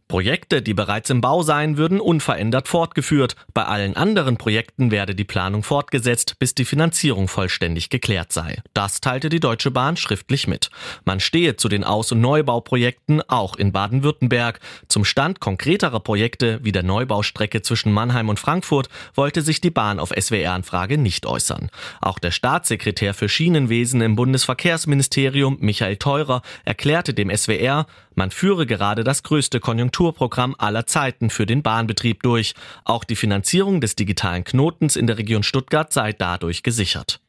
Projekte, die bereits im Bau seien, würden unverändert fortgeführt. Bei allen anderen Projekten werde die Planung fortgesetzt, bis die Finanzierung vollständig geklärt sei. Das teilte die Deutsche Bahn schriftlich mit. Man stehe zu den Aus- und Neubauprojekten auch in Baden-Württemberg. Zum Stand konkreterer Projekte wie der Neubaustrecke zwischen Mannheim und Frankfurt wollte sich die Bahn auf SWR-Anfrage nicht äußern. Auch der Staatssekretär für Schienenwesen im Bundesverkehrsministerium, Michael Theurer, erklärte dem SWR, man führe gerade das größte Konjunkturprogramm aller Zeiten für den Bahnbetrieb durch. Auch die Finanzierung des digitalen Knotens in der Region Stuttgart sei dadurch gesichert.